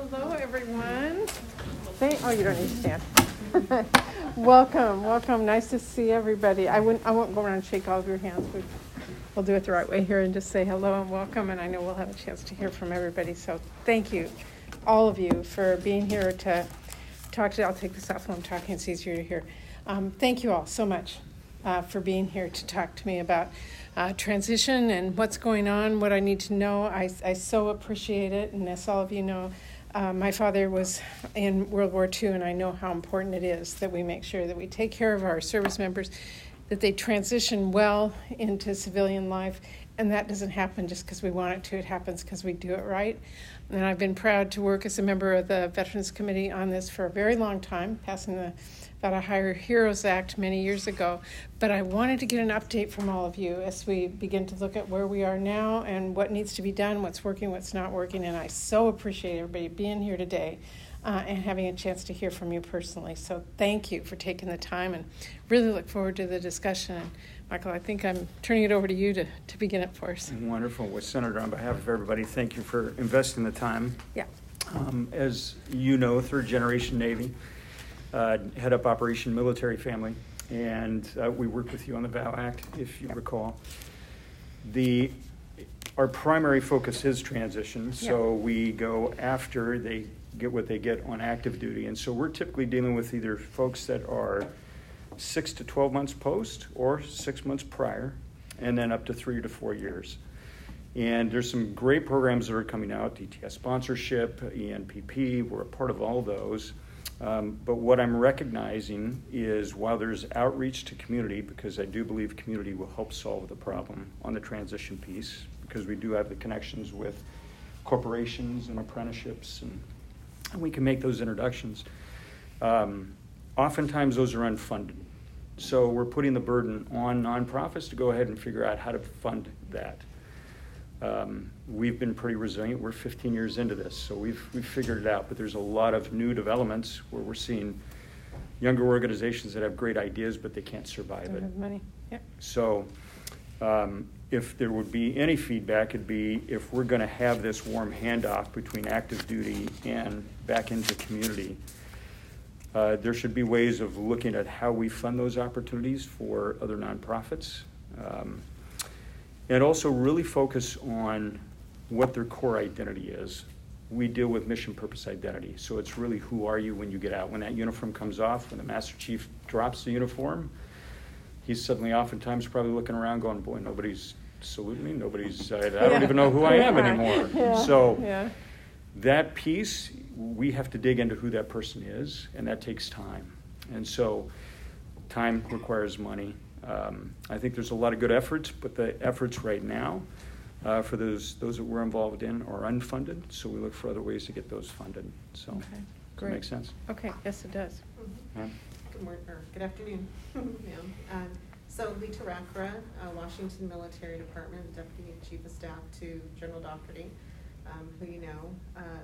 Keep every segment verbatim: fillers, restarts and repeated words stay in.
Hello, everyone. Thank, oh, you don't need to stand. Welcome, welcome. Nice to see everybody. I wouldn't, I won't go around and shake all of your hands. We'll, we'll do it the right way here and just say hello and welcome. And I know we'll have a chance to hear from everybody. So thank you, all of you, for being here to talk to. I'll take this off when I'm talking. It's easier to hear. Um, thank you all so much uh, for being here to talk to me about uh, transition and what's going on, what I need to know. I, I so appreciate it. And as all of you know, Uh, my father was in World War Two, and I know how important it is that we make sure that we take care of our service members, that they transition well into civilian life, and that doesn't happen just because we want it to. It happens because we do it right. And I've been proud to work as a member of the Veterans Committee on this for a very long time, passing the Hire Heroes Act many years ago. But I wanted to get an update from all of you as we begin to look at where we are now and what needs to be done, what's working, what's not working. And I so appreciate everybody being here today uh, and having a chance to hear from you personally. So thank you for taking the time, and really look forward to the discussion. And Michael, I think I'm turning it over to you to, to begin it for us. Wonderful. Well, Senator, on behalf of everybody, thank you for investing the time. Yeah. Um, as you know, third generation Navy. Uh, head up Operation Military Family, and uh, we worked with you on the V O W Act, if you recall. The our primary focus is transition, so yeah. we go after they get what they get on active duty, and so we're typically dealing with either folks that are six to twelve months post or six months prior, and then up to three to four years. And there's some great programs that are coming out, D T S sponsorship, E N P P, we're a part of all those. Um, but what I'm recognizing is while there's outreach to community, because I do believe community will help solve the problem on the transition piece, because we do have the connections with corporations and apprenticeships, and, and we can make those introductions. Um, oftentimes those are unfunded. So we're putting the burden on nonprofits to go ahead and figure out how to fund that. Um, we've been pretty resilient. We're fifteen years into this, so we've we've figured it out. But there's a lot of new developments where we're seeing younger organizations that have great ideas, but they can't survive Don't it. have money. Yep. So um, if there would be any feedback, it'd be if we're going to have this warm handoff between active duty and back into community, uh, there should be ways of looking at how we fund those opportunities for other nonprofits. Um, And also really focus on what their core identity is. We deal with mission, purpose, identity. So it's really who are you when you get out. When that uniform comes off, when the Master Chief drops the uniform, he's suddenly oftentimes probably looking around going, boy, nobody's saluting me. Nobody's, I, I don't yeah. even know who I am anymore. Yeah. So yeah. that piece, we have to dig into who that person is, and that takes time. And so time requires money. Um, I think there's a lot of good efforts, but the efforts right now uh, for those those that we're involved in are unfunded, so we look for other ways to get those funded. So, okay. Does that make sense? Okay, yes it does. Mm-hmm. Yeah. Good morning, or good afternoon, ma'am. Um, so Lita Rakra, uh, Washington Military Department, Deputy Chief of Staff to General Doherty, um, who you know. Uh,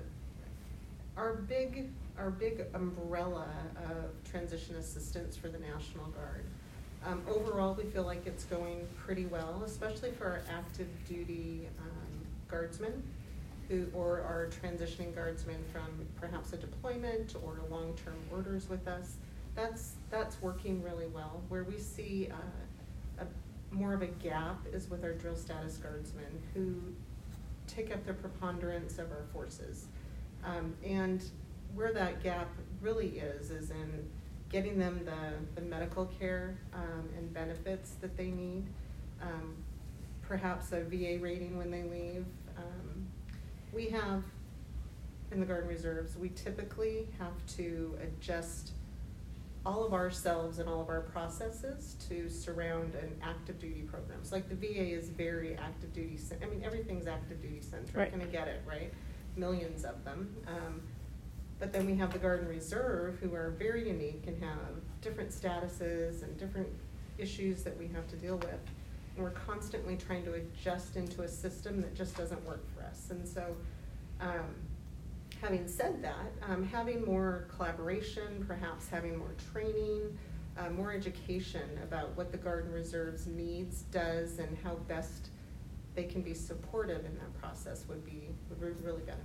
our big, our big umbrella of transition assistance for the National Guard. Um, overall, we feel like it's going pretty well, especially for our active duty um, guardsmen who, or our transitioning guardsmen from perhaps a deployment or long-term orders with us. That's, that's working really well. Where we see uh, a, more of a gap is with our drill status guardsmen who take up the preponderance of our forces. Um, and where that gap really is, is in getting them the, the medical care um, and benefits that they need, um, perhaps a V A rating when they leave. Um, we have, in the Guard and Reserves, we typically have to adjust all of ourselves and all of our processes to surround an active duty program. So like the V A is very active duty, I mean everything's active duty centric, right. And I get it, right? Millions of them. Um, But then we have the Guard and Reserve, who are very unique and have different statuses and different issues that we have to deal with. And we're constantly trying to adjust into a system that just doesn't work for us. And so, um, having said that, um, having more collaboration, perhaps having more training, uh, more education about what the Guard and Reserve's needs does and how best they can be supportive in that process would be, would be really beneficial.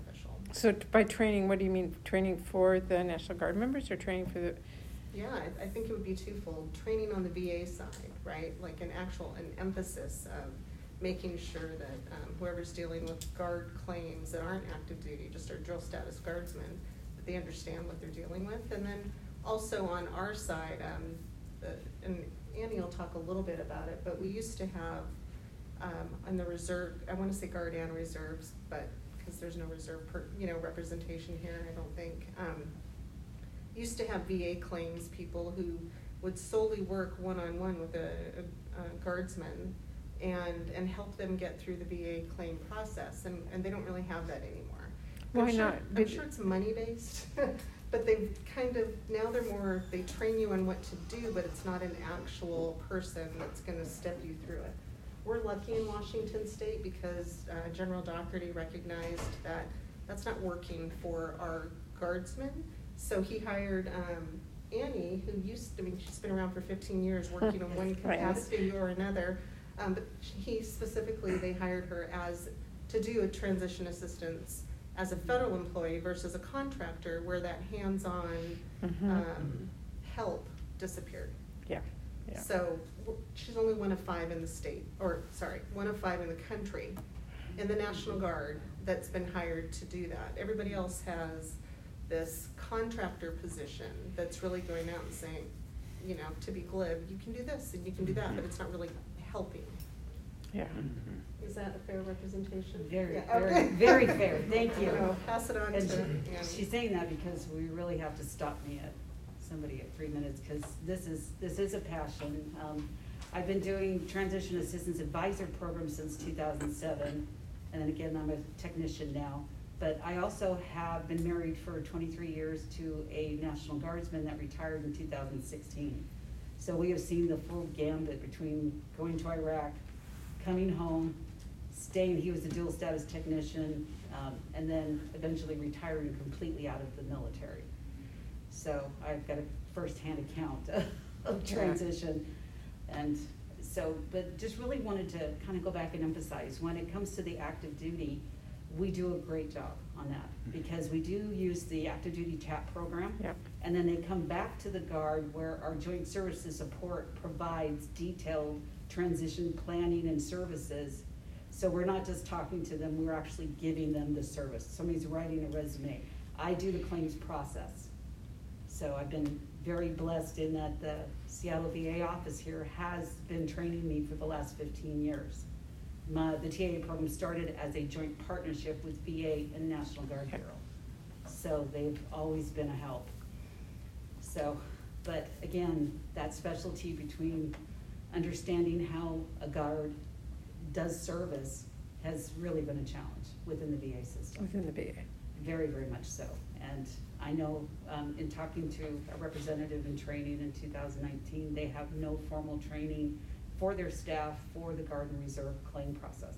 So t- by training, what do you mean? Training for the National Guard members or training for the? Yeah, I, I think it would be twofold. Training on the V A side, right? Like an actual, an emphasis of making sure that um, whoever's dealing with guard claims that aren't active duty, just our drill status guardsmen, that they understand what they're dealing with. And then also on our side, um, the, and Annie will talk a little bit about it, but we used to have um, on the reserve, I want to say guard and reserves, but because there's no reserve, per, you know, representation here, I don't think. Um, used to have V A claims people who would solely work one-on-one with a, a, a guardsman and and help them get through the V A claim process, and, and they don't really have that anymore. Why I'm sure, not? I'm Did- sure it's money-based, but they've kind of, now they're more, they train you on what to do, but it's not an actual person that's gonna step you through it. We're lucky in Washington State because uh, General Doherty recognized that that's not working for our guardsmen. So he hired um, Annie, who used to, I mean, she's been around for fifteen years working in one Right. capacity or another. Um, but he specifically, they hired her as, to do a transition assistance as a federal employee versus a contractor where that hands-on Mhm. um, help disappeared. Yeah. Yeah. So w- she's only one of five in the state, or sorry, one of five in the country, in the National Guard that's been hired to do that. Everybody else has this contractor position that's really going out and saying, you know, to be glib, you can do this and you can do that, but it's not really helping. Yeah. Mhm. Is that a fair representation? Very, Yeah, very, okay. very fair, thank you. I'll pass it on And to she- Annie. she's saying that because we really have to stop me at, somebody at three minutes, because this is, this is a passion. Um, I've been doing Transition Assistance Advisor Program since two thousand seven, and then again, I'm a technician now. But I also have been married for twenty-three years to a National Guardsman that retired in two thousand sixteen. So we have seen the full gambit between going to Iraq, coming home, staying, he was a dual status technician, um, and then eventually retiring completely out of the military. So I've got a firsthand account of, of transition. And so, but just really wanted to kind of go back and emphasize, when it comes to the active duty, we do a great job on that, because we do use the active duty TAP program. Yep. And then they come back to the Guard where our Joint Services Support provides detailed transition planning and services. So we're not just talking to them, we're actually giving them the service. Somebody's writing a resume. I do the claims process. So I've been very blessed in that the Seattle V A office here has been training me for the last fifteen years. My, the T A A program started as a joint partnership with V A and National Guard Bureau. So they've always been a help. So, but again, that specialty between understanding how a guard does service has really been a challenge within the V A system. Within the V A. Very, very much so. And I know um, in talking to a representative in training in two thousand nineteen, they have no formal training for their staff for the Guard and Reserve claim process.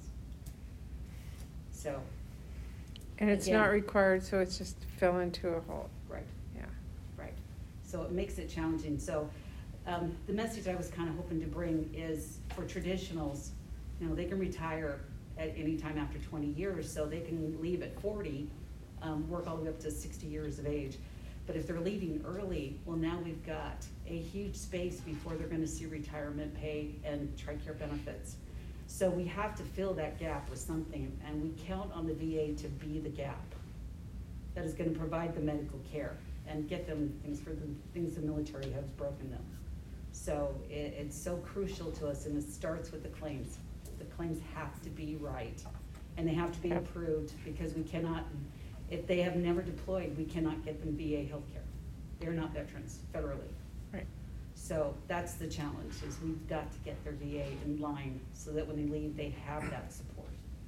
So. And it's again, not required, so it's just fell into a hole. Right. Yeah. Right. So it makes it challenging. So um, the message I was kind of hoping to bring is for traditionals, you know, they can retire at any time after twenty years, so they can leave at forty, um, work all the way up to sixty years of age. But if they're leaving early, well, now we've got a huge space before they're going to see retirement pay and TRICARE benefits. So we have to fill that gap with something, and we count on the V A to be the gap that is going to provide the medical care and get them things for the things the military has broken them. So it, it's so crucial to us, and it starts with the claims. The claims have to be right, and they have to be approved, because we cannot, if they have never deployed, we cannot get them V A healthcare. They're not veterans federally. Right. So that's the challenge, is we've got to get their V A in line so that when they leave, they have that support.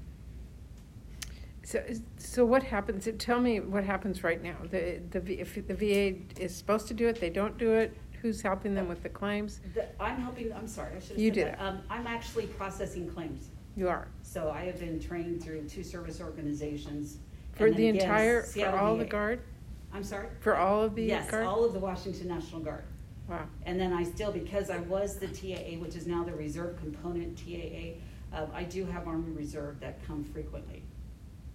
So, is- so what happens, tell me what happens right now. The, the, V- if the V A is supposed to do it, they don't do it, who's helping them with the claims? The, I'm helping, I'm sorry, I should have You said did that. it. Um, I'm actually processing claims. You are? So I have been trained through two service organizations. For and the then again, entire, for Seattle all V A. the Guard? I'm sorry? For all of the Yes, Guard? all of the Washington National Guard. Wow. And then I still, because I was the T A A, which is now the Reserve Component T A A, uh, I do have Army Reserve that come frequently.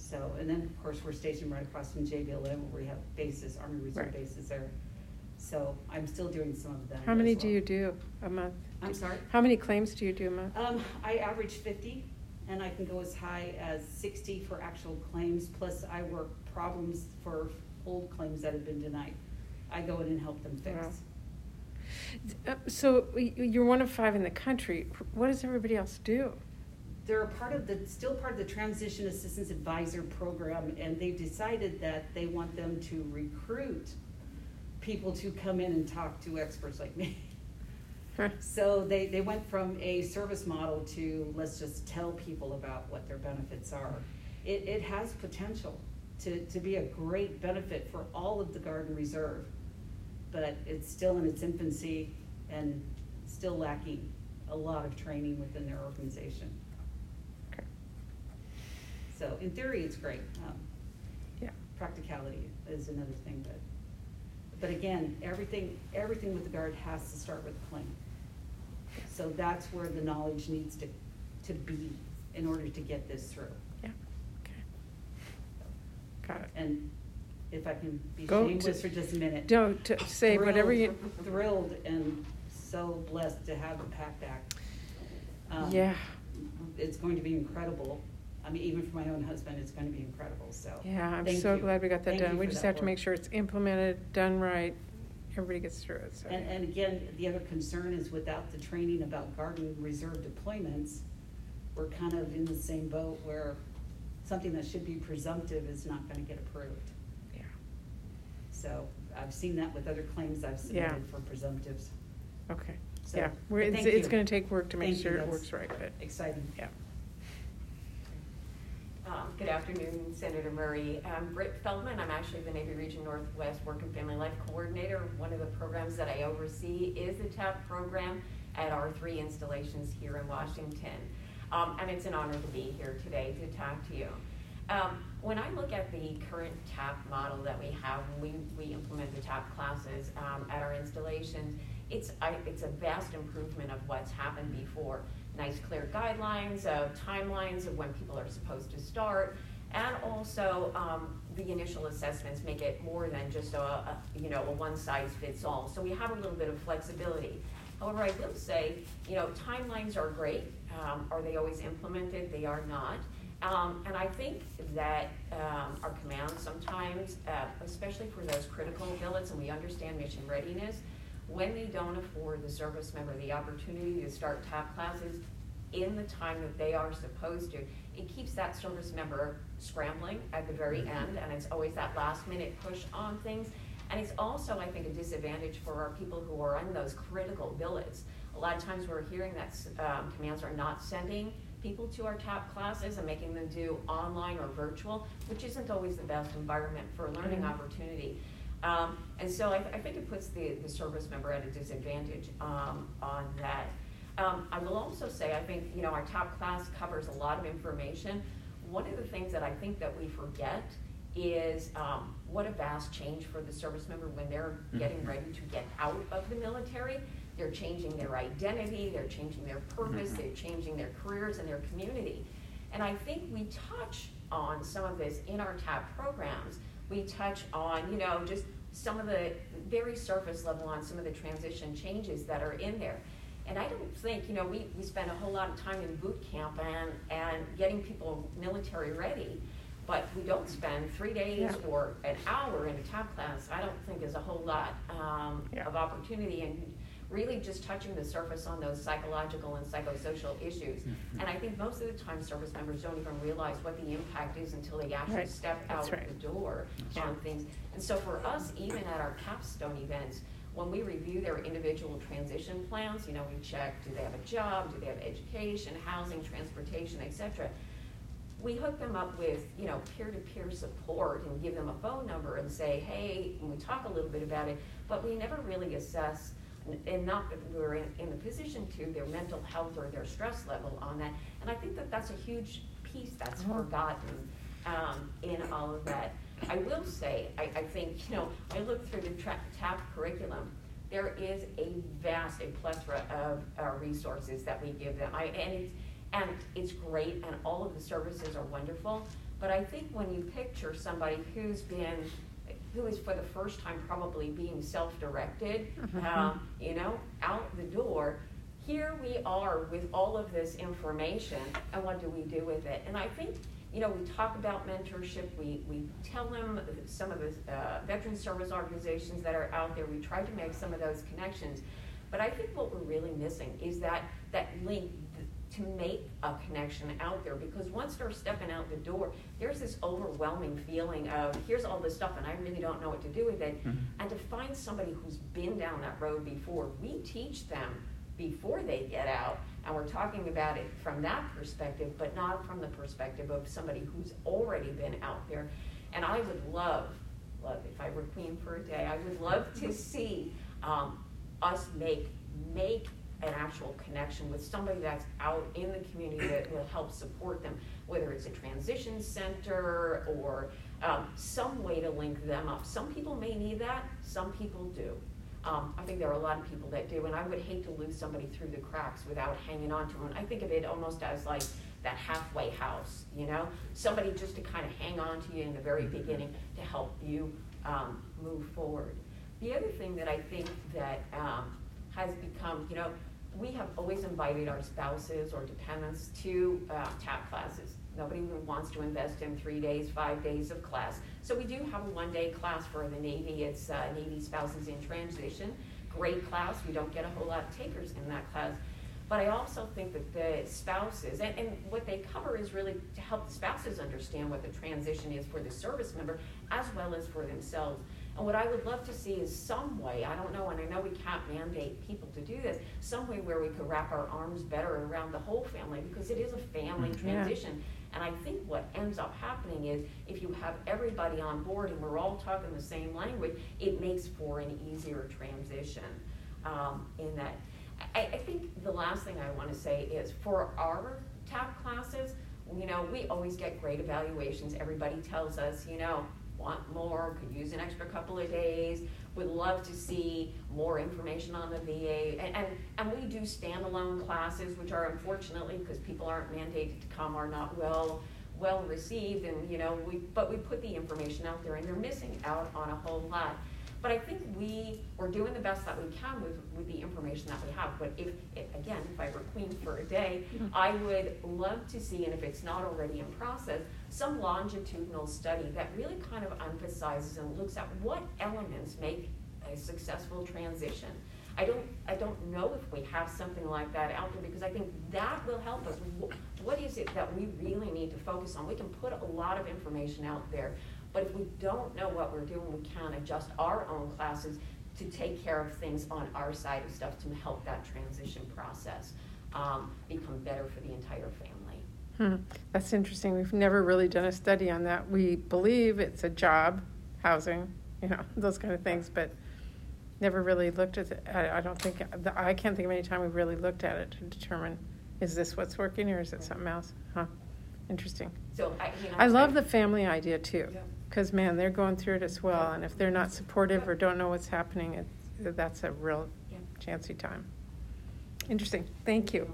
So, and then, of course, we're stationed right across from J B L M, where we have bases, Army Reserve Right. bases there. So I'm still doing some of that. How many as do well. you do a month? I'm sorry? How many claims do you do a month? Um, I average fifty, and I can go as high as sixty for actual claims, plus I work problems for old claims that have been denied. I go in and help them fix. Wow. Uh, So y- you're one of five in the country. What does everybody else do? They're a part of the, still part of the Transition Assistance Advisor Program, and they've decided that they want them to recruit people to come in and talk to experts like me. Huh. So they, they went from a service model to let's just tell people about what their benefits are. It, it has potential to, to be a great benefit for all of the Guard and Reserve, but it's still in its infancy and still lacking a lot of training within their organization. Okay. So in theory, it's great. Um, Yeah. Practicality is another thing, but, but again, everything, everything with the Guard has to start with a claim. So that's where the knowledge needs to, to be in order to get this through. Yeah. Okay. Got it. And if I can be Go shameless to- for just a minute. Don't to say whatever you. Thrilled- Thrilled and so blessed to have the PACT Act. Um, Yeah. It's going to be incredible. I mean, even for my own husband, it's going to be incredible, so. Yeah, I'm thank so you. glad we got that Thank done. you We for just that have to work. make sure it's implemented, done right, everybody gets through it, so. And, and again, the other concern is without the training about Guard and Reserve deployments, we're kind of in the same boat where something that should be presumptive is not gonna get approved. Yeah. So I've seen that with other claims I've Yeah. submitted for presumptives. Okay, So, yeah, we're, but it's, thank it's you. gonna take work to make Thank you, sure it that's works right, but, Exciting. yeah. Um, Good afternoon, Senator Murray. I'm Britt Feldman. I'm actually the Navy Region Northwest Work and Family Life Coordinator. One of the programs that I oversee is the TAP program at our three installations here in Washington. Um, and it's an honor to be here today to talk to you. Um, when I look at the current TAP model that we have, when we, we implement the TAP classes um, at our installations, it's, I, it's a vast improvement of what's happened before. Nice clear guidelines, uh, timelines of when people are supposed to start, and also um, the initial assessments make it more than just a, a you know a one size fits all. So we have a little bit of flexibility. However, I will say, you know, timelines are great. Um, are they always implemented? They are not. Um, and I think that um, our commands sometimes, uh, especially for those critical billets, and we understand mission readiness, when they don't afford the service member the opportunity to start TAP classes in the time that they are supposed to, it keeps that service member scrambling at the very end, and it's always that last minute push on things. And it's also, I think, a disadvantage for our people who are on those critical billets. A lot of times we're hearing that um, commands are not sending people to our TAP classes and making them do online or virtual, which isn't always the best environment for a learning Mm-hmm. opportunity. Um, and so I, th I think it puts the, the service member at a disadvantage um, on that. Um, I will also say, I think, you know, our TAP class covers a lot of information. One of the things that I think that we forget is um, what a vast change for the service member when they're getting ready to get out of the military. They're changing their identity, they're changing their purpose, they're changing their careers and their community. And I think we touch on some of this in our TAP programs. We touch on, you know, just some of the very surface level on some of the transition changes that are in there. And I don't think, you know, we, we spend a whole lot of time in boot camp and, and getting people military ready, but we don't spend three days Yeah. or an hour in a TAP class. I don't think is a whole lot um, Yeah. of opportunity, and really just touching the surface on those psychological and psychosocial issues. Mhm. And I think most of the time service members don't even realize what the impact is until they actually Right. step That's out right. the door Yeah. on things. And so for us, even at our capstone events, when we review their individual transition plans, you know, we check, do they have a job, do they have education, housing, transportation, et cetera. We hook them up with, you know, peer-to-peer support and give them a phone number and say, hey, and we talk a little bit about it, but we never really assess, and not that we're in, in the position to, their mental health or their stress level on that. And I think that that's a huge piece that's Uh-huh. forgotten um, in all of that. I will say, I, I think, you know, I look through the tra- TAP curriculum, there is a vast, a plethora of uh, resources that we give them. I, and, it's, and it's great, and all of the services are wonderful, But I think when you picture somebody who's been, who is for the first time probably being self-directed, Mhm. um, you know, out the door, here we are with all of this information, and what do we do with it? And I think, you know, we talk about mentorship, we, we tell them some of the uh, veteran service organizations that are out there, we try to make some of those connections. But I think what we're really missing is that, that link to make a connection out there, because once they're stepping out the door, there's this overwhelming feeling of, here's all this stuff and I really don't know what to do with it. Mhm. And to find somebody who's been down that road before, we teach them before they get out, and we're talking about it from that perspective, but not from the perspective of somebody who's already been out there. And I would love, love, if I were queen for a day, I would love to see um, us make, make an actual connection with somebody that's out in the community that will help support them, whether it's a transition center or um, some way to link them up. Some people may need that, some people do. Um, I think there are a lot of people that do, and I would hate to lose somebody through the cracks without hanging on to them. I think of it almost as like that halfway house, you know? Somebody just to kind of hang on to you in the very beginning to help you um, move forward. The other thing that I think that um, has become, you know, we have always invited our spouses or dependents to uh, TAP classes. Nobody wants to invest in three days, five days of class. So we do have a one-day class for the Navy. It's uh, Navy Spouses in Transition. Great class. We don't get a whole lot of takers in that class. But I also think that the spouses, and, and what they cover is really to help the spouses understand what the transition is for the service member as well as for themselves. And what I would love to see is some way, I don't know, and I know we can't mandate people to do this, some way where we could wrap our arms better around the whole family, because it is a family Yeah. transition. And I think what ends up happening is if you have everybody on board and we're all talking the same language, it makes for an easier transition um, in that. I, I think the last thing I want to say is for our TAP classes, you know, we always get great evaluations. Everybody tells us, you know, want more, could use an extra couple of days, would love to see more information on the V A. And, and, and we do standalone classes, which are unfortunately, because people aren't mandated to come, are not well well received. And, you know, we, but we put the information out there and they're missing out on a whole lot. But I think we are doing the best that we can with, with the information that we have. But if, if, again, if I were queen for a day, I would love to see, and if it's not already in process, some longitudinal study that really kind of emphasizes and looks at what elements make a successful transition. I don't, I don't know if we have something like that out there, because I think that will help us. What is it that we really need to focus on? We can put a lot of information out there, but if we don't know what we're doing, we can't adjust our own classes to take care of things on our side of stuff to help that transition process um, become better for the entire family. Hmm. That's interesting. We've never really done a study on that. We believe it's a job, housing, you know, those kind of things, but never really looked at it. I, I don't think, I can't think of any time we've really looked at it to determine, is this what's working or is it something else? Huh. Interesting. So I, you know, I love I, the family idea too, because man, they're going through it as well, and if they're not supportive or don't know what's happening, it, that's a real Yeah. chancy time. Interesting. Thank you.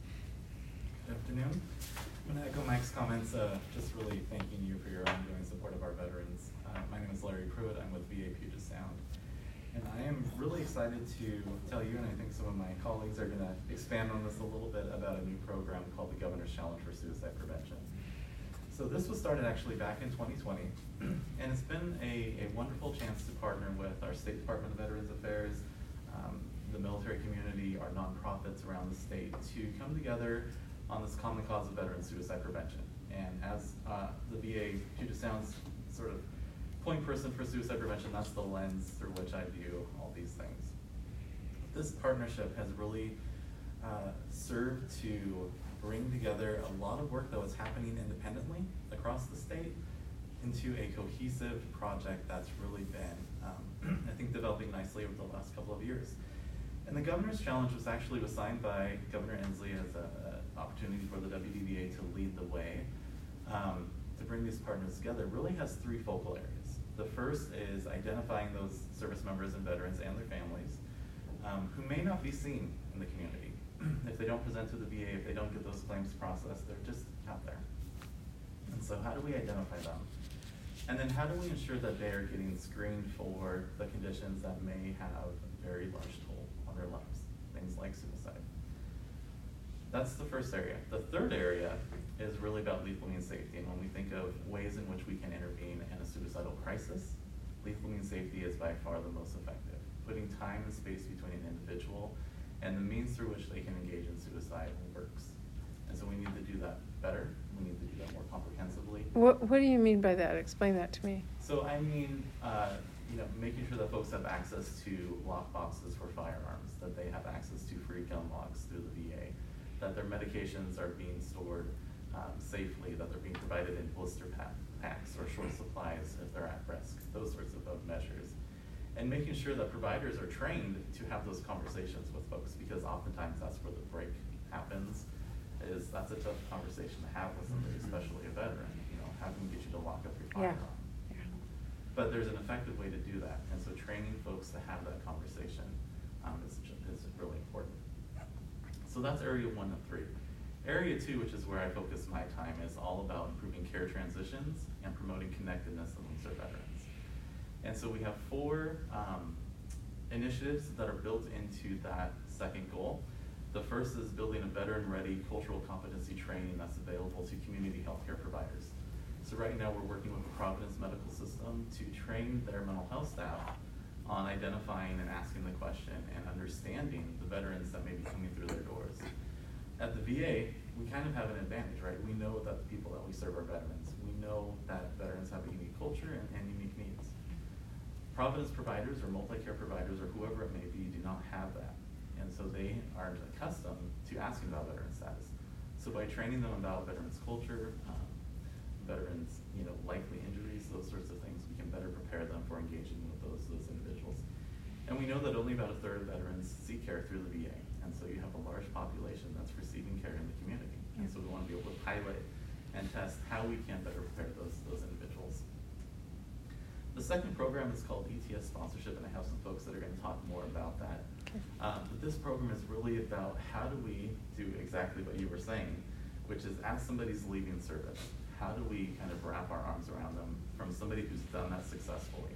Good afternoon. I'm going to echo Mike's comments, uh, just really thanking you for your ongoing support of our veterans. Uh, my name is Larry Pruitt. I'm with V A Puget Sound. And I am really excited to tell you, and I think some of my colleagues are going to expand on this a little bit, about a new program called the Governor's Challenge for Suicide Prevention. So this was started actually back in twenty twenty, and it's been a, a wonderful chance to partner with our State Department of Veterans Affairs, um, the military community, our nonprofits around the state, to come together on this common cause of veteran suicide prevention. And as uh, the V A Puget Sound's sort of point person for suicide prevention, that's the lens through which I view all these things. This partnership has really uh, served to bring together a lot of work that was happening independently across the state into a cohesive project that's really been, um, I think, developing nicely over the last couple of years. And the Governor's Challenge was actually assigned by Governor Inslee as an opportunity for the W D V A to lead the way, um, to bring these partners together. It really has three focal areas. The first is identifying those service members and veterans and their families um, who may not be seen in the community. If they don't present to the V A, if they don't get those claims processed, they're just out there. And so how do we identify them? And then how do we ensure that they are getting screened for the conditions that may have a very large toll on their lives, things like suicide? That's the first area. The third area is really about lethal means safety. And when we think of ways in which we can intervene in a suicidal crisis, lethal means safety is by far the most effective. Putting time and space between an individual and the means through which they can engage in suicide works. And so we need to do that better. We need to do that more comprehensively. What What do you mean by that? Explain that to me. So I mean, uh, you know, making sure that folks have access to lock boxes for firearms, that they have access to free gun locks through the V A, that their medications are being stored um, safely, that they're being provided in blister pack, packs or short supplies if they're at risk, those sorts of, of measures. And making sure that providers are trained to have those conversations with folks, because oftentimes that's where the break happens, is that's a tough conversation to have with somebody, especially a veteran. You know, how can we get you to lock up your Yeah. firearm? But there's an effective way to do that, and so training folks to have that conversation um, is, is really important. So that's area one of three. Area two, which is where I focus my time, is all about improving care transitions and promoting connectedness amongst our veterans. And so we have four um, initiatives that are built into that second goal. The first is building a veteran-ready cultural competency training that's available to community healthcare providers. So right now we're working with the Providence Medical System to train their mental health staff on identifying and asking the question and understanding the veterans that may be coming through their doors. At the V A, we kind of have an advantage, right? We know that the people that we serve are veterans. We know that veterans have a unique culture and, and unique needs. Providence providers or multi-care providers or whoever it may be do not have that. And so they aren't accustomed to asking about veteran status. So by training them about veterans culture, um, veterans, you know, likely injuries, those sorts of things, we can better prepare them for engaging with those, those individuals. And we know that only about a third of veterans seek care through the V A. And so you have a large population that's receiving care in the community. And so we want to be able to pilot and test how we can better prepare those, those individuals. The second program is called E T S sponsorship, and I have some folks that are going to talk more about that. Okay. Um, but this program is really about how do we do exactly what you were saying, which is as somebody's leaving service, how do we kind of wrap our arms around them from somebody who's done that successfully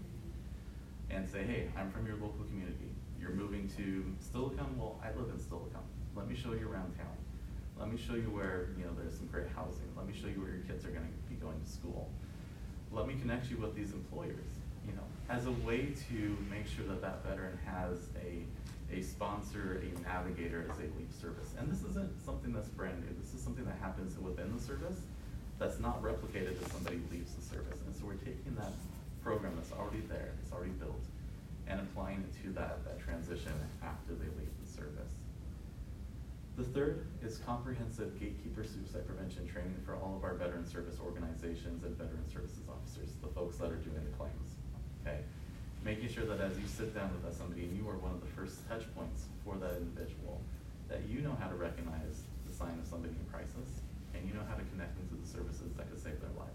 and say, hey, I'm from your local community. You're moving to Steilacoom? Well, I live in Steilacoom. Let me show you around town. Let me show you where, you know, there's some great housing. Let me show you where your kids are going to be going to school. Let me connect you with these employers, you know, as a way to make sure that that veteran has a, a sponsor, a navigator as they leave service. And this isn't something that's brand new. This is something that happens within the service that's not replicated as somebody leaves the service. And so we're taking that program that's already there, it's already built, and applying it to that, that transition after they leave the service. The third is comprehensive gatekeeper suicide prevention training for all of our veteran service organizations and veteran services officers, the folks that are doing the claims, okay? Making sure that as you sit down with somebody and you are one of the first touch points for that individual, that you know how to recognize the sign of somebody in crisis, and you know how to connect them to the services that could save their lives.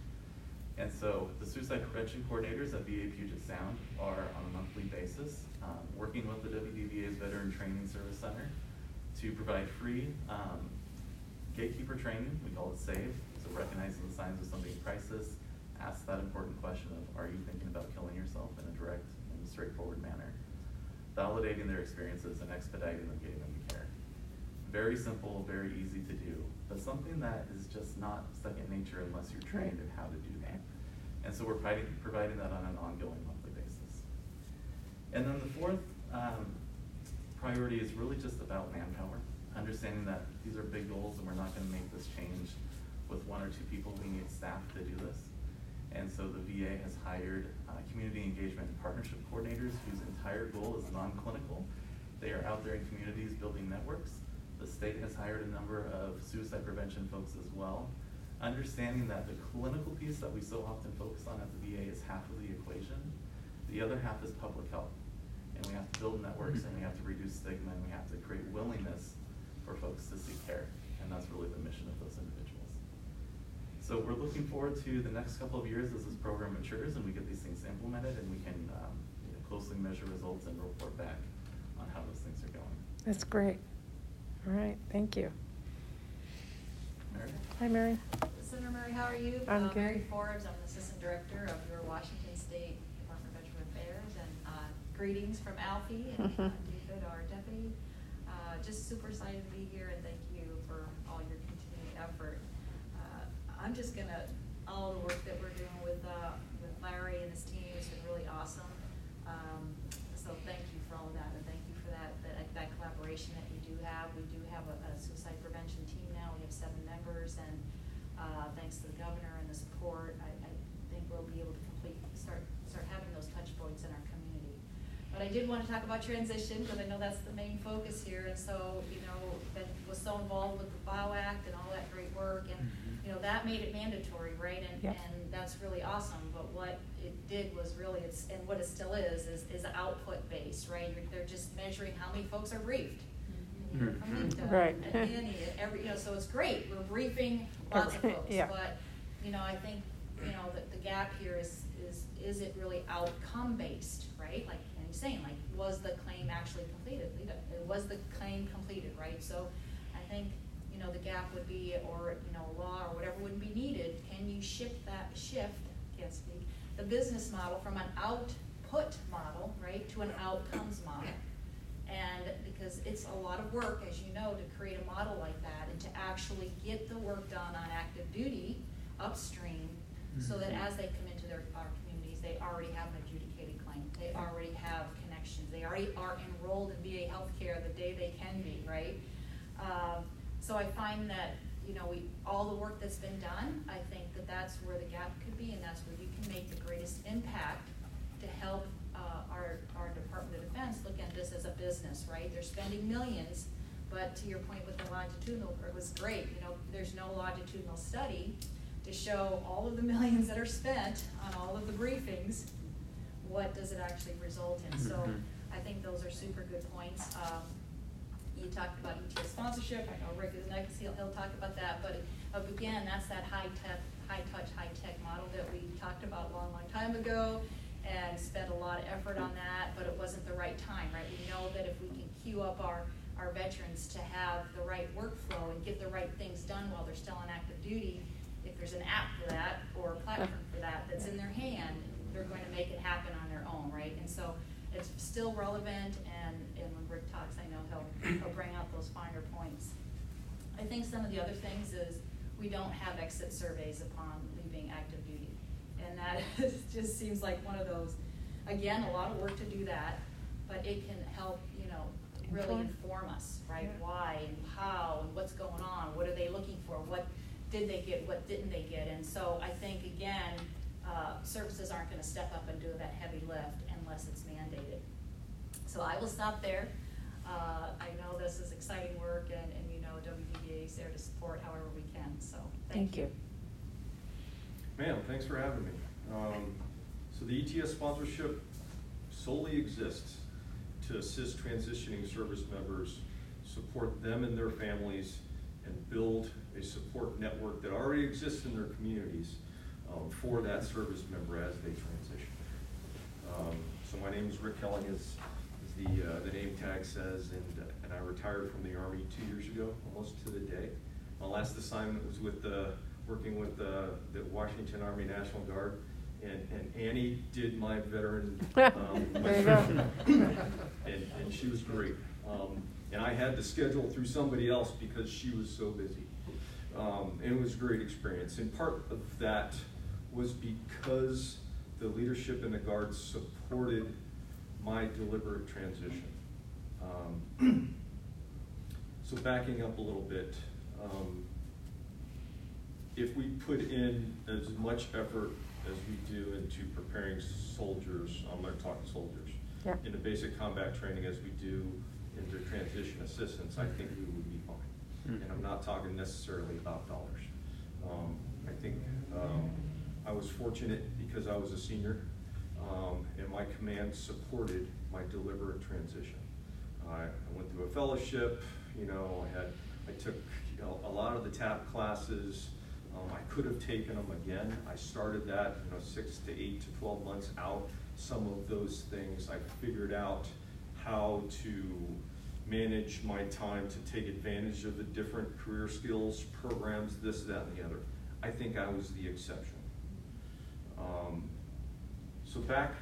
And so the suicide prevention coordinators at V A Puget Sound are on a monthly basis um, working with the W D V A's Veteran Training Service Center to provide free um, gatekeeper training. We call it SAVE, so recognizing the signs of somebody in crisis, ask that important question of, are you thinking about killing yourself in a direct and straightforward manner? Validating their experiences and expediting them getting them to care. Very simple, very easy to do, but something that is just not second nature unless you're trained in how to do that. And so we're providing, providing that on an ongoing monthly basis. And then the fourth um, priority is really just about manpower, understanding that these are big goals and we're not going to make this change with one or two people. We need staff to do this. And so the V A has hired uh, community engagement and partnership coordinators whose entire goal is non-clinical. They are out there in communities building networks. The state has hired a number of suicide prevention folks as well. Understanding that the clinical piece that we so often focus on at the V A is half of the equation. The other half is public health. And we have to build networks and we have to reduce stigma and we have to create willingness for folks to seek care. And that's really the mission of those individuals. So we're looking forward to the next couple of years as this program matures and we get these things implemented and we can um, you know, closely measure results and report back on how those things are going. That's great. All right, thank you. Meredith? Hi, Mary. Senator Murray, how are you? I'm uh, Mary good. Forbes, I'm the Assistant Director of your Washington State Department of Veteran Affairs, and uh, greetings from Alfie and uh, David, our deputy. Uh, just super excited to be here, and thank you for all your continued effort. Uh, I'm just gonna, all the work that we're doing with, uh, with Larry and his team has been really awesome. Um, so thank you for all of that, and thank you for that, that, that collaboration that you do have. We do have a, a suicide prevention team now. We have seven members, and uh, thanks to the governor and the support, I, I think we'll be able to complete, start, start having those touch points in our community. But I did want to talk about transition, because I know that's the main focus here, and so, you know, that was so involved with the B O W Act and all that great work, and, you know, that made it mandatory, right? And, Yeah. and that's really awesome, but what it did was really, it's, and what it still is, is, is output based, right? You're, they're just measuring how many folks are briefed. You know, from Linda Right. and Annie and every, you know, so it's great. We're briefing lots of folks, Yeah. but, you know, I think, you know, the, the gap here is, is, is it really outcome based, right? Like Annie's saying, like, was the claim actually completed? Lita, was the claim completed, right? So I think, you know, the gap would be, or, you know, law or whatever would be needed. Can you shift that, shift, can't speak, the business model from an output model, right, to an outcomes model? And because it's a lot of work, as you know, to create a model like that and to actually get the work done on active duty upstream, so that as they come into their, our communities, they already have an adjudicated claim. They already have connections. They already are enrolled in V A healthcare the day they can be, right? Um, so I find that, you know, we, all the work that's been done, I think that that's where the gap could be, and that's where you can make the greatest impact to help uh, our, our Department of Defense look at this as a business, right? They're spending millions, but to your point with the longitudinal, it was great. You know, there's no longitudinal study to show all of the millions that are spent on all of the briefings, what does it actually result in? So I think those are super good points. Um, you talked about E T S sponsorship. I know Rick is next, he'll, he'll talk about that, but uh, again, that's that high tech, high touch, high tech model that we talked about a long, long time ago, and spent a lot of effort on that, but it wasn't the right time, right? We know that if we can queue up our, our veterans to have the right workflow and get the right things done while they're still on active duty, if there's an app for that or a platform for that that's in their hand, they're going to make it happen on their own, right? And so it's still relevant, and, and when Rick talks, I know he'll, he'll bring out those finer points. I think some of the other things is we don't have exit surveys upon leaving active duty. And that just seems like one of those, again, a lot of work to do that, but it can help, you know, really inform us, right? Yeah. Why and how and what's going on, what are they looking for, what did they get, what didn't they get? And so I think, again, uh, services aren't gonna step up and do that heavy lift unless it's mandated. So I will stop there. Uh, I know this is exciting work, and, and you know W V B A is there to support however we can, so thank, Thank you. Ma'am, thanks for having me. Um, so the E T S sponsorship solely exists to assist transitioning service members, support them and their families, and build a support network that already exists in their communities um, for that service member as they transition. Um, so my name is Rick Kelling, as, as the, uh, the name tag says, and, uh, and I retired from the Army two years ago, almost to the day. My last assignment was with the working with the, the Washington Army National Guard, and, and Annie did my veteran. Um, There you go. and, and she was great. Um, and I had to schedule through somebody else because she was so busy. Um, and it was a great experience. And part of that was because the leadership in the Guard supported my deliberate transition. Um, so backing up a little bit, um, if we put in as much effort as we do into preparing soldiers, I'm going to talk soldiers, yeah. into basic combat training as we do into transition assistance, I think we would be fine. Mm-hmm. And I'm not talking necessarily about dollars. Um, I think um, I was fortunate because I was a senior, um, and my command supported my deliberate transition. I, I went through a fellowship, you know, I had, I took you know, a lot of the T A P classes. Um, I could have taken them again. I started that, you know, six to eight to twelve months out. Some of those things I figured out how to manage my time to take advantage of the different career skills programs, this, that, and the other. I think I was the exception. Um, so back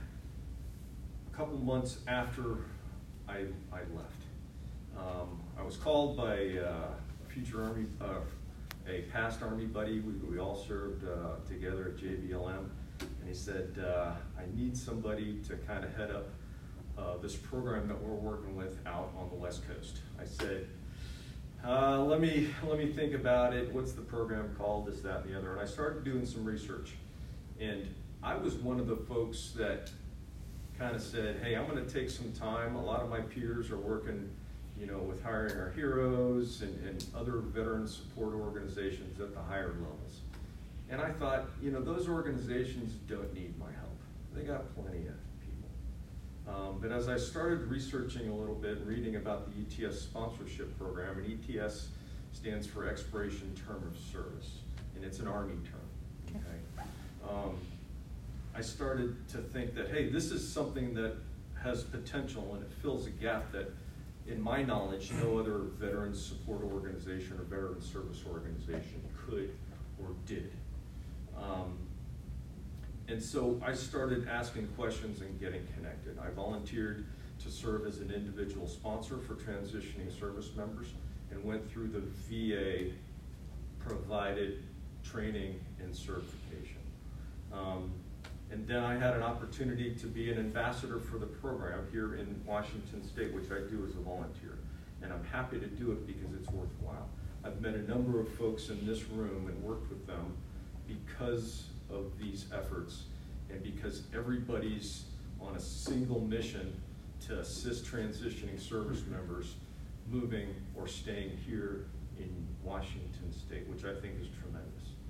a couple months after I, I left, um, I was called by uh, a future Army, uh, a past Army buddy. We, we all served uh, together at J B L M, and he said, uh, I need somebody to kind of head up uh, this program that we're working with out on the West Coast. I said, uh, let me let me think about it. What's the program called? This, that, and the other. And I started doing some research, and I was one of the folks that kind of said, hey, I'm going to take some time. A lot of my peers are working, you know, with Hiring Our Heroes and, and other veteran support organizations at the higher levels. And I thought, you know, those organizations don't need my help. They got plenty of people. Um, but as I started researching a little bit, reading about the E T S sponsorship program, and E T S stands for Expiration Term of Service, and it's an Army term. Okay. Um, I started to think that, hey, this is something that has potential, and it fills a gap that, in my knowledge, no other veterans support organization or veteran service organization could or did. Um, and so I started asking questions and getting connected. I volunteered to serve as an individual sponsor for transitioning service members and went through the V A provided training and certification. Um, And then I had an opportunity to be an ambassador for the program here in Washington State, which I do as a volunteer. And I'm happy to do it because it's worthwhile. I've met a number of folks in this room and worked with them because of these efforts and because everybody's on a single mission to assist transitioning service members moving or staying here in Washington State, which I think is tremendous.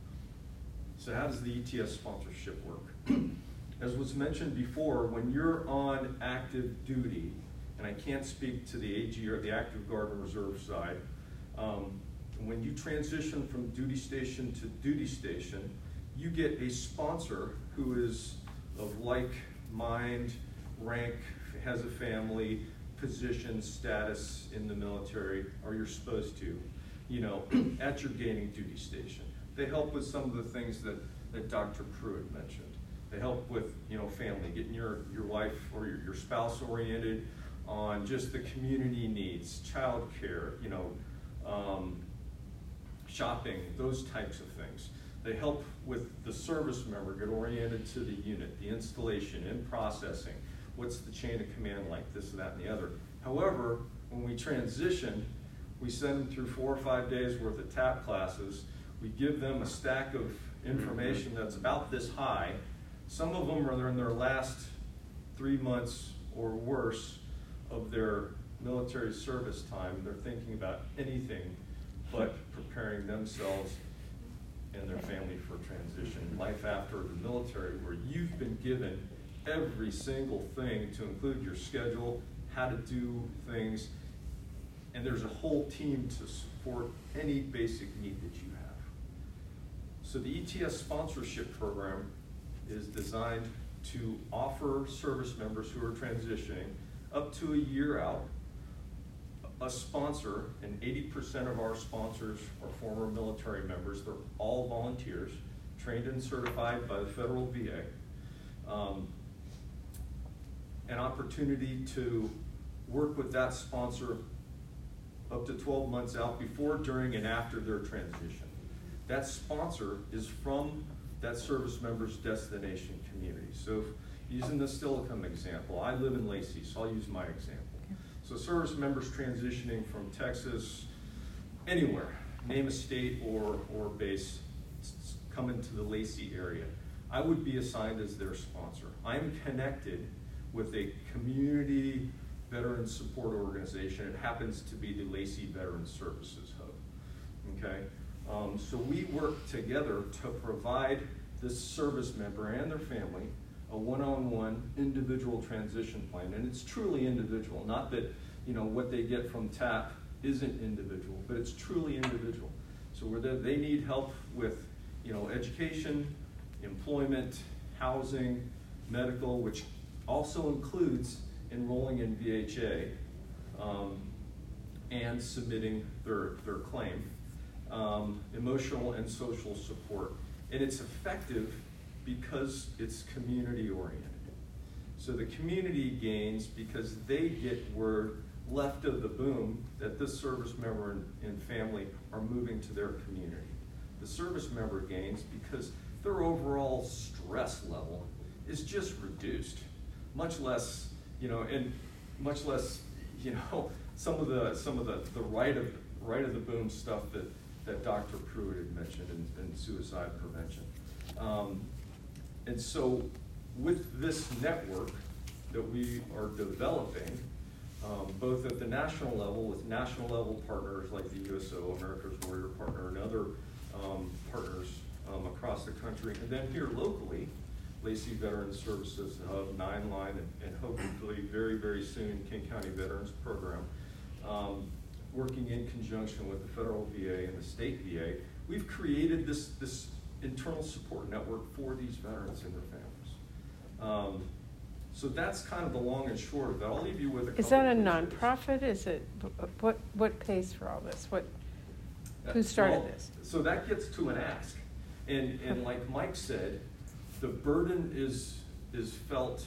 So how does the E T S sponsorship work? As was mentioned before, when you're on active duty, and I can't speak to the A G or the Active Guard and Reserve side, um, when you transition from duty station to duty station, you get a sponsor who is of like mind, rank, has a family, position, status in the military, or you're supposed to, you know, at your gaining duty station. They help with some of the things that, that Doctor Pruitt mentioned. They help with, you know, family, getting your, your wife or your, your spouse oriented on just the community needs, child care, you know, um, shopping, those types of things. They help with the service member get oriented to the unit, the installation, in processing. What's the chain of command like, this, that, and the other. However, when we transition, we send them through four or five days worth of TAP classes. We give them a stack of information that's about this high. Some of them are in their last three months or worse of their military service time. They're thinking about anything but preparing themselves and their family for transition. Life after the military, where you've been given every single thing to include your schedule, how to do things, and there's a whole team to support any basic need that you have. So the E T S sponsorship program is designed to offer service members who are transitioning up to a year out a sponsor, and eighty percent of our sponsors are former military members. They're all volunteers, trained and certified by the federal V A. Um, an opportunity to work with that sponsor up to twelve months out before, during, and after their transition. That sponsor is from that service member's destination community. So using the Steilacoom example, I live in Lacey, so I'll use my example. So service members transitioning from Texas, anywhere, name a state or, or base, coming to the Lacey area, I would be assigned as their sponsor. I'm connected with a community veteran support organization. It happens to be the Lacey Veteran Services Hub, okay? Um, so we work together to provide this service member and their family a one-on-one individual transition plan, and it's truly individual. Not that, you know, what they get from TAP isn't individual, but it's truly individual. So where they need help with, you know, education, employment, housing, medical, which also includes enrolling in V H A um, and submitting their, their claim. um, emotional and social support. And it's effective because it's community oriented. So the community gains because they get word left of the boom that this service member and, and family are moving to their community. The service member gains because their overall stress level is just reduced, much less, you know, and much less, you know, some of the some of the, the right of right of the boom stuff that, that Doctor Pruitt had mentioned in, in suicide prevention. Um, and so with this network that we are developing, um, both at the national level with national level partners like the U S O, America's Warrior Partner, and other um, partners um, across the country, and then here locally, Lacey Veterans Services Hub, Nine Line, and, and hopefully very, very soon King County Veterans Program, um, working in conjunction with the federal V A and the state V A, we've created this, this internal support network for these veterans and their families. Um, so that's kind of the long and short of it. I'll leave you with a couple Is that a of nonprofit? Is it, what, what pays for all this? What, who started well, this? So that gets to an ask. And, and like Mike said, the burden is, is felt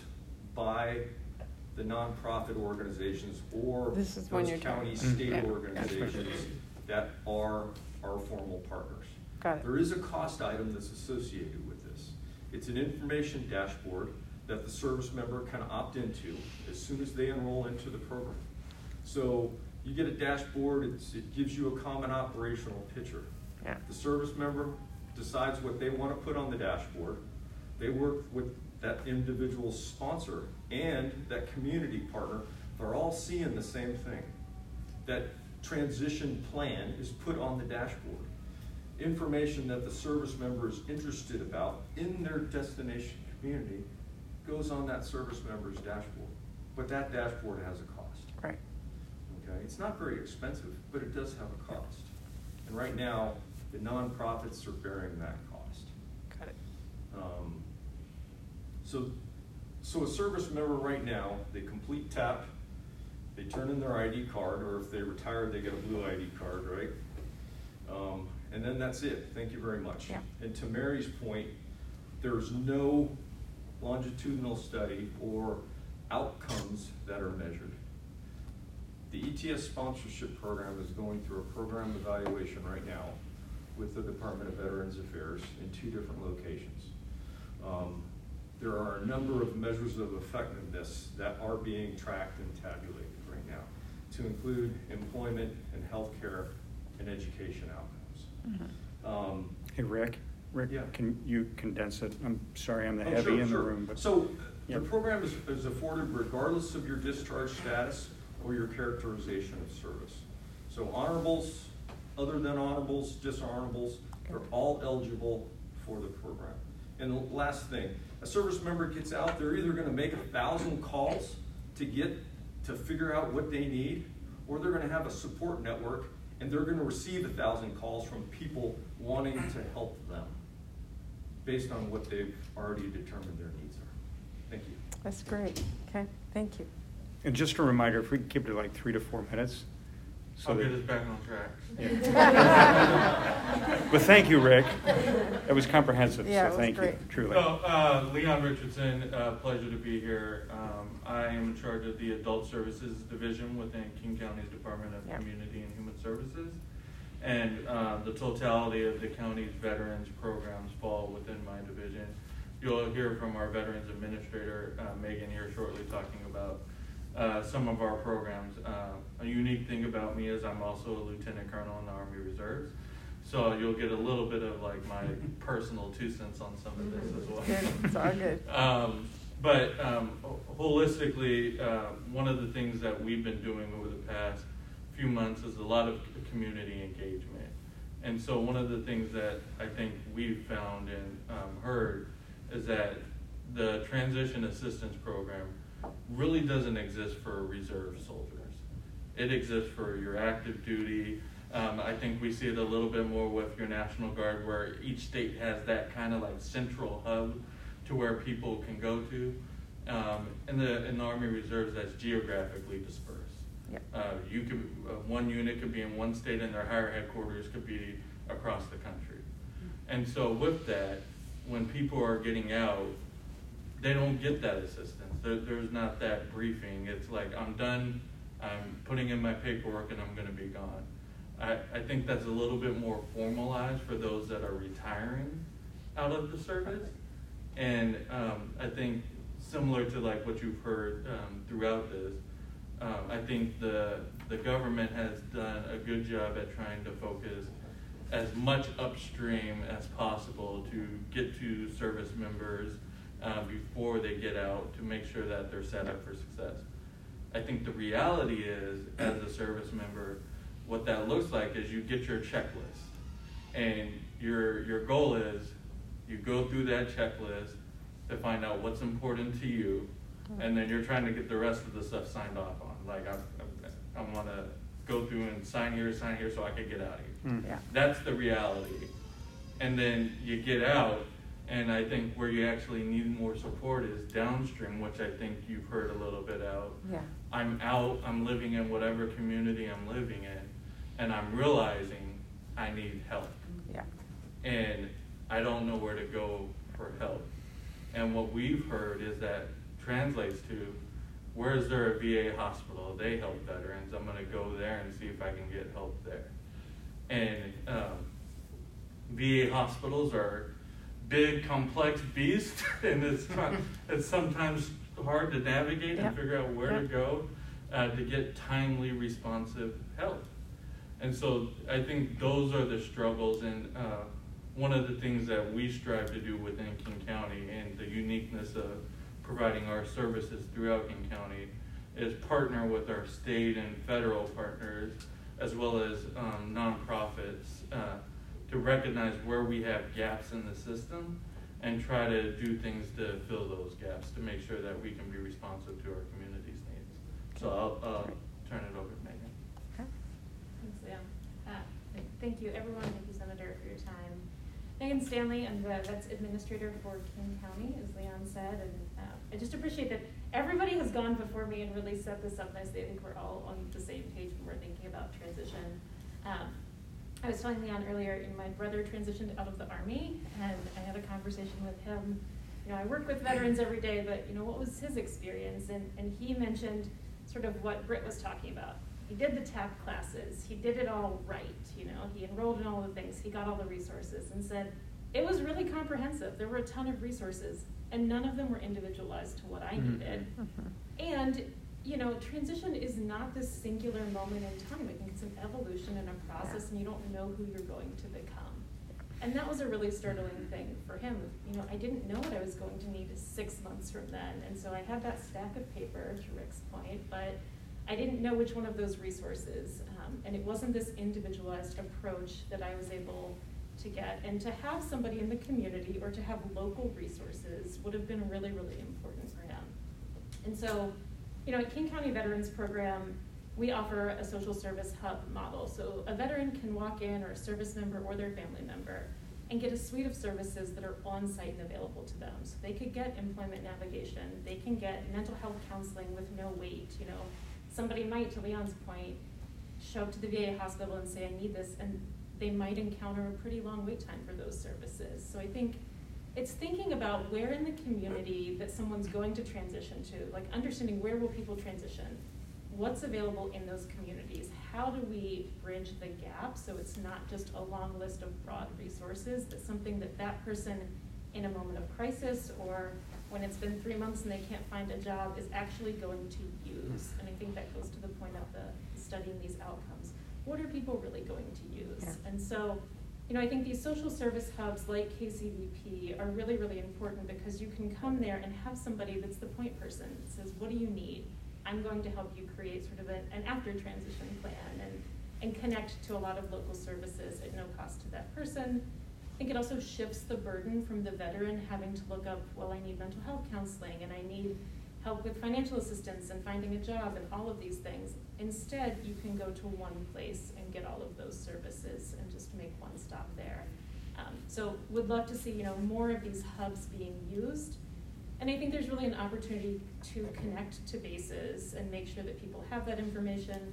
by the nonprofit organizations or This is when those you're county, talking- state Yeah. organizations that are our formal partners. Got it. There is a cost item that's associated with this. It's an information dashboard that the service member can opt into as soon as they enroll into the program. So you get a dashboard, it's, it gives you a common operational picture. Yeah. The service member decides what they want to put on the dashboard. They work with that individual sponsor and that community partner. They're all seeing the same thing. That transition plan is put on the dashboard. Information that the service member is interested about in their destination community goes on that service member's dashboard. But that dashboard has a cost. Right. Okay, it's not very expensive, but it does have a cost. And right now, the nonprofits are bearing that cost. Got it. Um, so, so a service member right now, they complete TAP, they turn in their I D card, or if they retire, they get a blue I D card, right? Um, and then that's it. Thank you very much. Yeah. And to Mary's point, there's no longitudinal study or outcomes that are measured. The E T S sponsorship program is going through a program evaluation right now with the Department of Veterans Affairs in two different locations. Um, there are a number of measures of effectiveness that are being tracked and tabulated right now to include employment and healthcare and education outcomes. Mm-hmm. Um, Hey, Rick, Rick, Yeah. can you condense it? I'm sorry, I'm the Oh, heavy sure, in the sure. room, but. So Yeah. the program is, is afforded regardless of your discharge status or your characterization of service. So honorables, other than honorables, dishonorables, they're all eligible for the program. And the last thing, a service member gets out, they're either gonna make a thousand calls to get, to figure out what they need, or they're gonna have a support network and they're gonna receive a thousand calls from people wanting to help them based on what they've already determined their needs are. Thank you. That's great. Okay, thank you. And just a reminder, if we can keep it to like three to four minutes. So I'll that- get us back on track. But thank you, Rick. That was comprehensive, Yeah, it so was thank you, great. truly. So, uh, Leon Richardson, uh, pleasure to be here. Um, I am in charge of the Adult Services Division within King County's Department of Yeah. Community and Human Services. And uh, the totality of the county's veterans programs fall within my division. You'll hear from our Veterans Administrator, uh, Megan, here shortly talking about uh, some of our programs. Uh, a unique thing about me is I'm also a Lieutenant Colonel in the Army Reserves. So you'll get a little bit of like my personal two cents on some of this as well. Good. It's all good. Um, but um, holistically, uh, one of the things that we've been doing over the past few months is a lot of community engagement. And so one of the things that I think we've found and um, heard is that the Transition Assistance Program really doesn't exist for reserve soldiers. It exists for your active duty. Um, I think we see it a little bit more with your National Guard, where each state has that kind of like central hub to where people can go to. Um, in the in the Army Reserves, that's geographically dispersed. Yep. Uh, you could uh, one unit could be in one state, and their higher headquarters could be across the country. And so with that, when people are getting out, they don't get that assistance. There, there's not that briefing. It's like, I'm done, I'm putting in my paperwork, and I'm gonna be gone. I, I think that's a little bit more formalized for those that are retiring out of the service. And um, I think similar to like what you've heard um, throughout this, um, I think the, the government has done a good job at trying to focus as much upstream as possible to get to service members uh, before they get out, to make sure that they're set up for success. I think the reality is, as a service member, what that looks like is you get your checklist, and your your goal is you go through that checklist to find out what's important to you, and then you're trying to get the rest of the stuff signed off on. Like, I, I, I want to go through and sign here, sign here, so I can get out of here. Mm. Yeah. That's the reality. And then you get out, and I think where you actually need more support is downstream, which I think you've heard a little bit out. Yeah. I'm out, I'm living in whatever community I'm living in, and I'm realizing I need help. Yeah. And I don't know where to go for help. And what we've heard is that translates to, where is there a V A hospital? They help veterans. I'm gonna go there and see if I can get help there. And um, V A hospitals are big, complex beasts, and it's, it's sometimes hard to navigate Yep. and figure out where Yep. to go uh, to get timely, responsive help. And so I think those are the struggles, and uh, one of the things that we strive to do within King County, and the uniqueness of providing our services throughout King County, is partner with our state and federal partners, as well as um, nonprofits, uh, to recognize where we have gaps in the system and try to do things to fill those gaps, to make sure that we can be responsive to our community's needs. So I'll uh, turn it over to Megan. Okay. Thanks, Leon. Uh, thank you, everyone. Thank you, Senator, for your time. Megan Stanley, I'm the Vets Administrator for King County, as Leon said, and uh, I just appreciate that everybody has gone before me and really set this up nicely. I think we're all on the same page when we're thinking about transition. Um, I was telling Leon earlier, you know, my brother transitioned out of the Army, and I had a conversation with him. You know, I work with veterans every day, but you know, what was his experience? And, and he mentioned sort of what Britt was talking about. He did the T A P classes, he did it all right, you know, he enrolled in all the things, he got all the resources, and said, it was really comprehensive. There were a ton of resources, and none of them were individualized to what I needed. Mm-hmm. And you know, transition is not this singular moment in time. I think it's an evolution and a process, yeah. and you don't know who you're going to become. And that was a really startling thing for him. You know, I didn't know what I was going to need six months from then, and so I had that stack of paper, to Rick's point, but I didn't know which one of those resources, um, and it wasn't this individualized approach that I was able to get. And to have somebody in the community or to have local resources would have been really, really important for him. And so, you know, at King County Veterans Program, we offer a social service hub model. So a veteran can walk in, or a service member or their family member, and get a suite of services that are on site and available to them. So they could get employment navigation, they can get mental health counseling with no wait. You know, somebody might, to Leon's point, show up to the V A hospital and say, I need this, and they might encounter a pretty long wait time for those services. So I think it's thinking about where in the community that someone's going to transition to, like understanding where will people transition, what's available in those communities, how do we bridge the gap so it's not just a long list of broad resources, but something that that person in a moment of crisis or when it's been three months and they can't find a job is actually going to use. And I think that goes to the point of the studying these outcomes. What are people really going to use? Yeah. And so, you know, I think these social service hubs like K C V P are really, really important because you can come there and have somebody that's the point person that says, what do you need? I'm going to help you create sort of an, an after transition plan and, and connect to a lot of local services at no cost to that person. I think it also shifts the burden from the veteran having to look up, well, I need mental health counseling and I need help with financial assistance and finding a job and all of these things. Instead, you can go to one place and get all of those services and just make one stop there. Um, so would love to see, you know, more of these hubs being used. And I think there's really an opportunity to connect to bases and make sure that people have that information.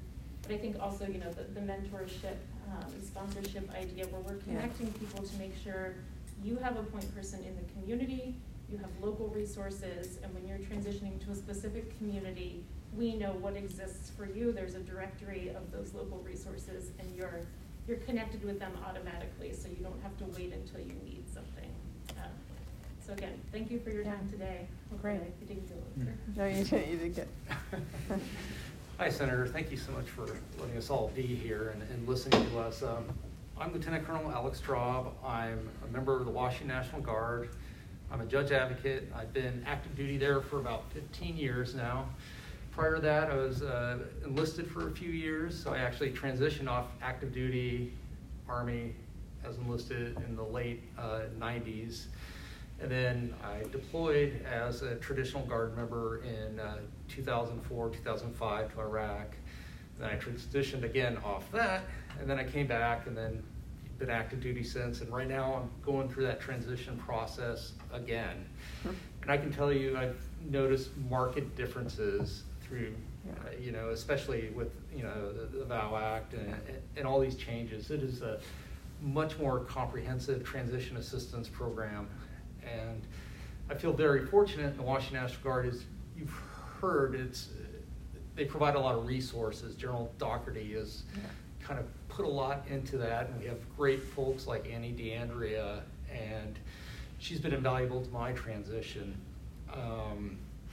but I think also, you know, the, the mentorship, um, sponsorship idea where we're connecting people to make sure you have a point person in the community, you have local resources, and when you're transitioning to a specific community, we know what exists for you. There's a directory of those local resources, and you're you're connected with them automatically, so you don't have to wait until you need something. Um, so again, thank you for your time today. Hopefully Great. You didn't go over. No, you didn't, you did good. Hi, Senator. Thank you so much for letting us all be here and, and listening to us. Um, I'm Lieutenant Colonel Alex Straub. I'm a member of the Washington National Guard. I'm a judge advocate. I've been active duty there for about fifteen years now. Prior to that, I was uh, enlisted for a few years, so I actually transitioned off active duty Army as enlisted in the late uh, nineties. And then I deployed as a traditional Guard member in uh, two thousand four, two thousand five to Iraq. And then I transitioned again off that, and then I came back and then been active duty since. And right now I'm going through that transition process again. And I can tell you I've noticed marked differences through, uh, you know, especially with, you know, the, the VOW Act and, and all these changes. It is a much more comprehensive transition assistance program. And I feel very fortunate in the Washington National Guard, as you've heard, it's, they provide a lot of resources. General Doherty has yeah. kind of put a lot into that, and we have great folks like Annie DeAndrea, and she's been invaluable to my transition. Um,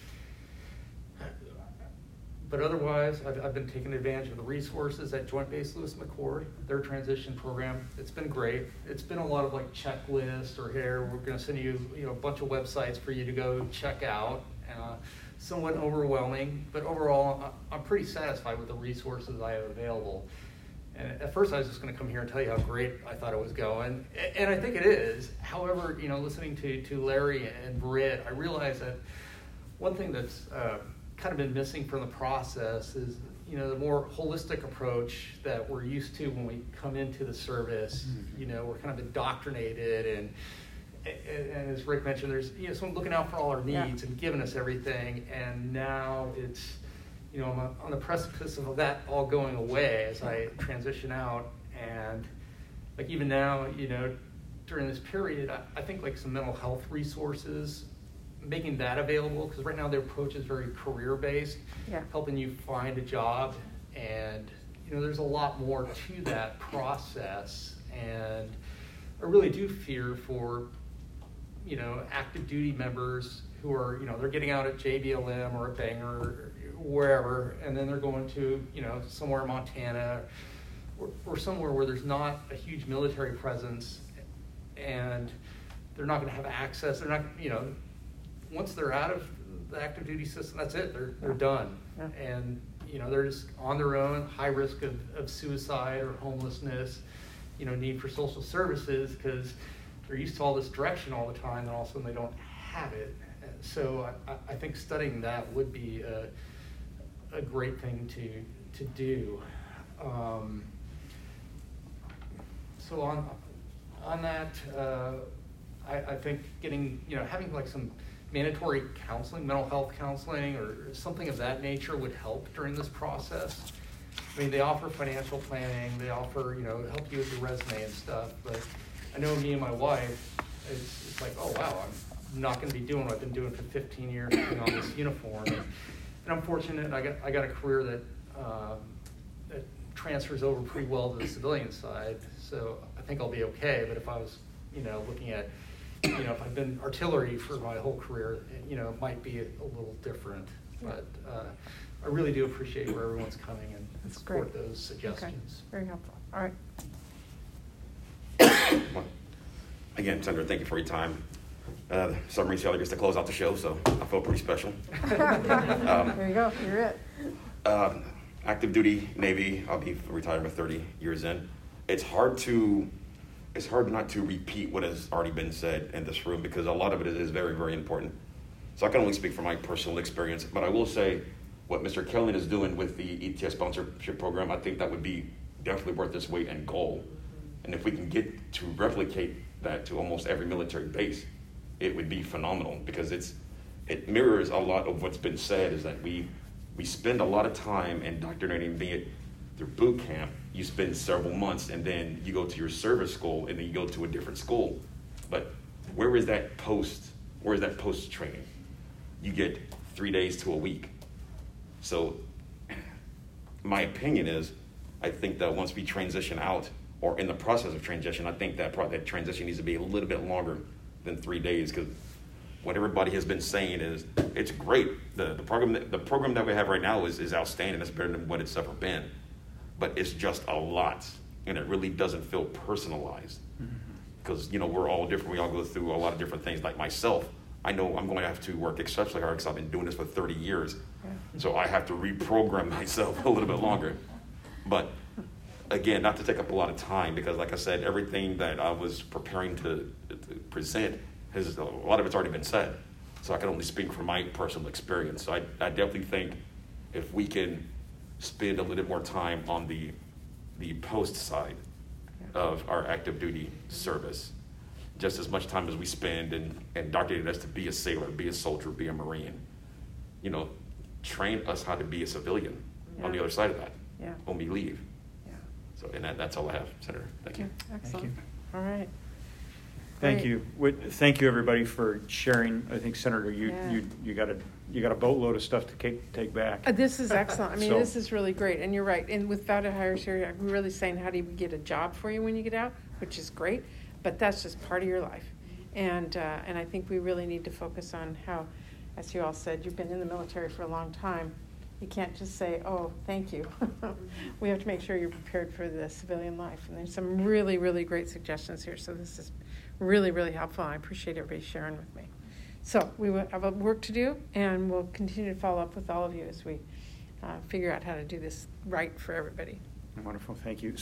But otherwise, I've, I've been taking advantage of the resources at Joint Base Lewis McChord, their transition program. It's been great. It's been a lot of like checklists or here, we're gonna send you, you know, a bunch of websites for you to go check out. Uh, somewhat overwhelming, but overall, I'm pretty satisfied with the resources I have available. And at first I was just gonna come here and tell you how great I thought it was going, and I think it is. However, you know, listening to, to Larry and Britt, I realized that one thing that's, uh, kind of been missing from the process is, you know, the more holistic approach that we're used to when we come into the service. Mm-hmm. You know, we're kind of indoctrinated, and, and and as Rick mentioned, there's, you know, someone looking out for all our needs yeah. and giving us everything, and now it's, you know, I'm on the precipice of that all going away as I transition out. And like even now, you know, during this period, I, I think like some mental health resources, making that available, because right now the approach is very career-based, yeah. helping you find a job, and you know there's a lot more to that process. And I really do fear for, you know, active duty members who are, you know, they're getting out at J B L M or a Bangor or wherever, and then they're going to, you know, somewhere in Montana or, or somewhere where there's not a huge military presence, and they're not going to have access. They're not, you know, once they're out of the active duty system, that's it. They're they're done, yeah. and you know they're just on their own, high risk of, of suicide or homelessness. You know, need for social services because they're used to all this direction all the time, and all of a sudden they don't have it. And so I, I think studying that would be a, a great thing to to do. Um, so on on that, uh, I, I think getting, you know, having like some mandatory counseling, mental health counseling, or something of that nature would help during this process. I mean, they offer financial planning, they offer, you know, help you with your resume and stuff, but I know me and my wife, it's, it's like, oh wow, I'm not gonna be doing what I've been doing for fifteen years, putting on this uniform. And, and I'm fortunate, I got, I got a career that, um, that transfers over pretty well to the civilian side, so I think I'll be okay. But if I was, you know, looking at, you know, if I've been artillery for my whole career, you know, it might be a, a little different. But uh, I really do appreciate where everyone's coming and That's support great. those suggestions. Okay. Very helpful. All right. Well, again, Senator, thank you for your time. Uh, Submarine Sailor gets to close out the show, so I feel pretty special. um, there you go. You're it. Uh, active duty Navy. I'll be retired with thirty years in. It's hard to, it's hard not to repeat what has already been said in this room because a lot of it is very, very important. So I can only speak from my personal experience, but I will say what Mister Kelly is doing with the E T S sponsorship program, I think that would be definitely worth its weight in gold. And if we can get to replicate that to almost every military base, it would be phenomenal because it's it mirrors a lot of what's been said is that we we spend a lot of time indoctrinating, be it through boot camp, you spend several months, and then you go to your service school, and then you go to a different school. But where is that post? Where is that post training? You get three days to a week. So my opinion is, I think that once we transition out, or in the process of transition, I think that pro- that transition needs to be a little bit longer than three days, because what everybody has been saying is it's great. The the program that, the program that we have right now is, is outstanding. It's better than what it's ever been. But it's just a lot, and it really doesn't feel personalized. Because, you know, we're all different. We all go through a lot of different things. Like myself, I know I'm going to have to work exceptionally hard because I've been doing this for thirty years. Yeah. So I have to reprogram myself a little bit longer. But again, not to take up a lot of time, because like I said, everything that I was preparing to, to present, has a lot of it's already been said. So I can only speak from my personal experience. So I, I definitely think if we can spend a little bit more time on the the post side of our active duty service, just as much time as we spend in indoctrinating us to be a sailor, be a soldier, be a Marine, you know, train us how to be a civilian yeah. on the other side of that yeah. when we leave. Yeah. So, and that, that's all I have, Senator. Thank you. Excellent. Thank you. All right. Thank Great. you. What- Thank you, everybody, for sharing. I think, Senator, you Yeah. you you got a you got a boatload of stuff to take take back. Uh, This is excellent. I mean, So- this is really great, and you're right. And with Vowed Hires here, I'm really saying, how do you get a job for you when you get out, which is great, but that's just part of your life. And uh, and I think we really need to focus on how, as you all said, you've been in the military for a long time. You can't just say, oh, thank you. We have to make sure you're prepared for the civilian life. And there's some really, really great suggestions here. So this is really, really helpful. I appreciate everybody sharing with me. So we will have a work to do, and we'll continue to follow up with all of you as we uh, figure out how to do this right for everybody. Wonderful. Thank you.